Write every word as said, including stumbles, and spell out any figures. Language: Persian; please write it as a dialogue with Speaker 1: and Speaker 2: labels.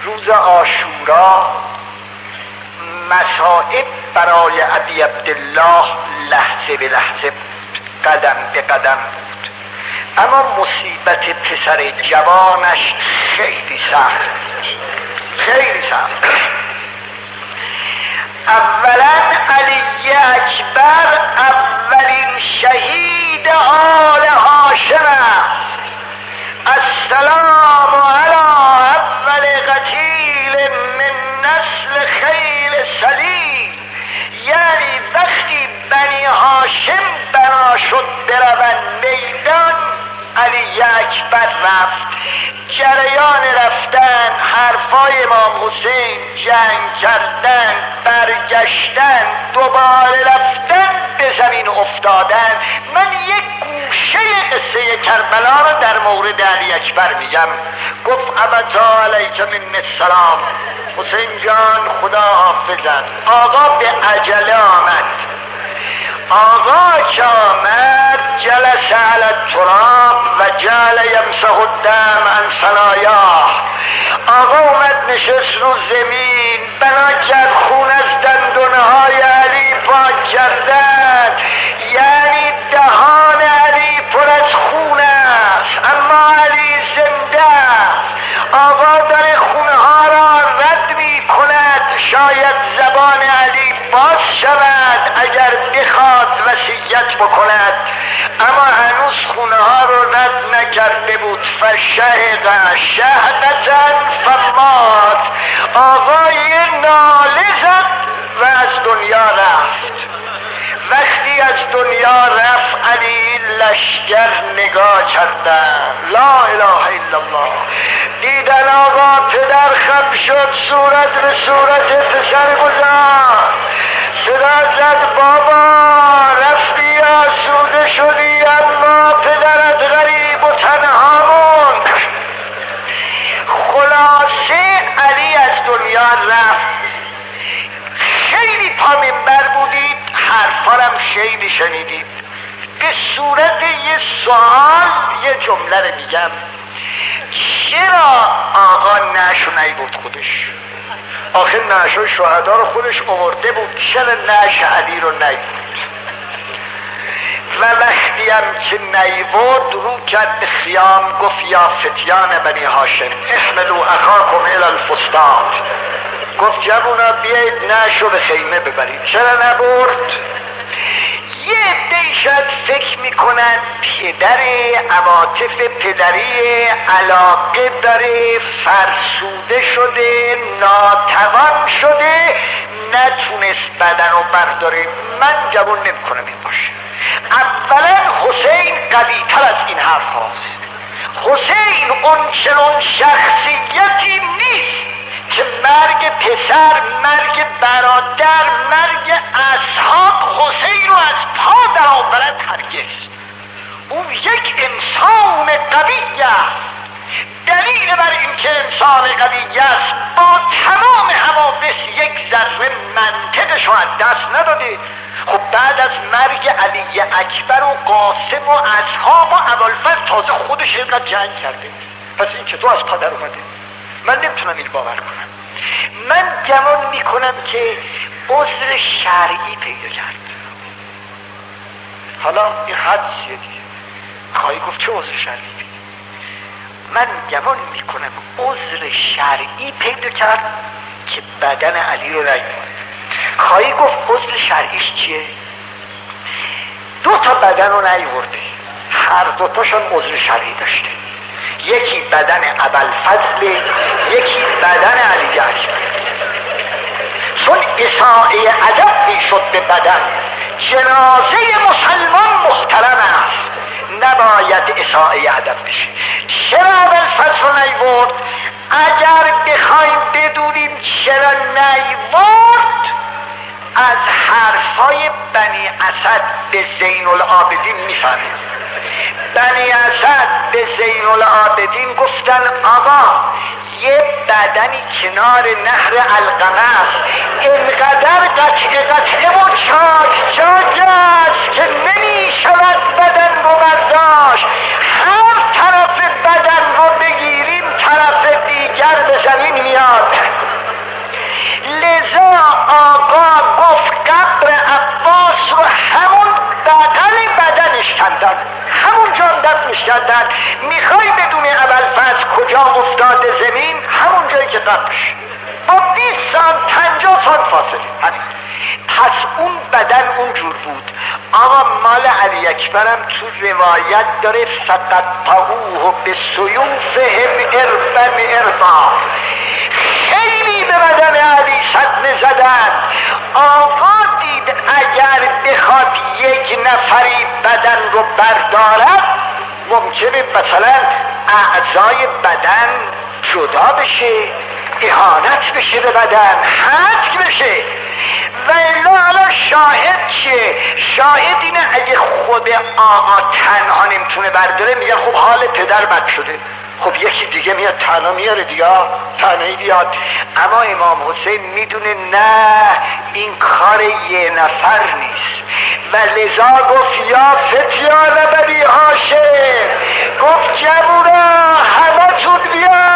Speaker 1: روز عاشورا مصائب برای ابی عبدالله لحظه به لحظه بود، قدم به قدم بود، اما مصیبت پسر جوانش خیلی سخت خیلی سخت. اولا علی اکبر اولین شهید آل هاشم است. السلام علی اول قتیل من نسل خیل سلیم. یعنی وقتی بنی هاشم بنا شد بروند میدان، علی اکبر رفت. جریان رفتن، حرفای امام حسین، جنگ کردن، برگشتن، دوباره رفتن، به زمین افتادن. من یک گوشه قصه کربلا رو در مورد علی اکبر میگم. گفت ابتا علیک من السلام، حسین جان خدا حافظت. آقا به عجله آمد. آقا که آمد جلس علی التراب و جعل یمسح الدم عن ثنایاه. آقا اومد نشست رو زمین، بنا کرد خون از دندونهای علی پاک کردن. یعنی دهان علی پر از خون است، اما علی زنده است. آقا داره خونها را رد می کند، شاید زبان علی باز شود اگر بخواد وصیت بکند، اما هنوز خونه ها رو رد نکرده بود. فشهق شهقة فمات. آقا یه ناله زد و از دنیا رفت. وقتی از دنیا رفت علی لشگر نگاه کردن، لا اله الا الله. دیدن آقا پدر خم شد، صورت به صورت پسر گذاشت، صدا زد بابا رفتی آسوده شدی، اما پدرت غریب و تنها موند. خلاصه علی از دنیا رفت. خیلی پا منبر بودید، حرفارم خیلی شنیدید. به صورت یه سوال یه جمله رو میگم. چرا آقا نعشو نیبود خودش؟ آخه نعشو شهدا رو خودش آورده بود، چرا نعش علی رو نیبود؟ و وقتی هم که نیبود رو کرد به خیام، گفت یا فتیان بنی هاشم احملوا اخاکم الی الفسطاط. گفت جوونا بیایید نعشو به خیمه ببرید. چرا نبرد؟ یه عده‌ای شاید فکر میکنن پدر عواطف پدری، علاقه داره، فرسوده شده، ناتوان شده، نتونست بدن رو برداره. من جوون نمیکنم این باشه. اولا حسین قوی تر از این حرف هاست. حسین اون چنون شخصیتی نیست که مرگ پسر، مرگ برادر، مرگ اصحاب حسین رو از پا در آورد. هرگز. او یک انسان قوی است. دلیل بر این که انسان قوی است، با تمام حوادث یک ذره منطقش رو از دست نداده. خب بعد از مرگ علی اکبر و قاسم و اصحاب و ابوالفضل تازه خودش اینقدر جنگ کرده. پس این چطور از پا در اومده؟ من نمیتونم این باور کنم. من گمان میکنم که عذر شرعی پیدا کرد. حالا این حدسیه دیگه، خواهی گفت چه عذر شرعی پیدا؟ من گمان میکنم عذر شرعی پیدا کرد که بدن علی رو نیورد. خواهی گفت عذر شرعیش چیه؟ دو تا بدن رو نیورده، هر دو تاشون عذر شرعی داشته. یکی بدن ابوالفضل، یکی بدن علی اکبر. چون اساءه ادب میشد به بدن. جنازه مسلمان محترم است، نباید اساءه ادب بشه. چرا ابوالفضل رو نیورد؟ اگر بخوایم بدونیم چرا نیورد، از حرفای بنی اسد به زین العابدین میفهمیم. بنی اسد به زین العابدین گفتن آقا یه بدنی کنار نهر علقمه است، اینقدر قطعه قطعه و چاک چاک است که نمی شود بدن رو برداشت. هر طرف بدن رو بگیریم طرف دیگر به زمین میاد. رفتن، همونجا دفنش کردن. میخوای بدون ابوالفضل کجا افتاده زمین؟ همون جایی که قبرش، با بیست سال پنجاه سال فاصله. پس اون بدن اونجور بود. آقا مال علی اکبرم تو روایت داره فقط طعوه به سیوفهم اربن اربا، خیلی به بدن علی صدمه زدن. آقا دید اگر بخواد یک نفری بدن رو بردارد ممکنه مثلا اعضای بدن جدا بشه، اهانت بشه به بدن، حد بشه. و الا الان شاهد چیه؟ شاهد اینه اگه خود آقا تنها نمیتونه برداره میگن خب حال پدر بد شده، خب یکی دیگه میاد تنها میاره دیگه، تنهایی بیاد. اما امام حسین میدونه نه، این کار یه نفر نیست و لذا گفت یا فتیان بنی هاشم، گفت جوونا همه تون بیاد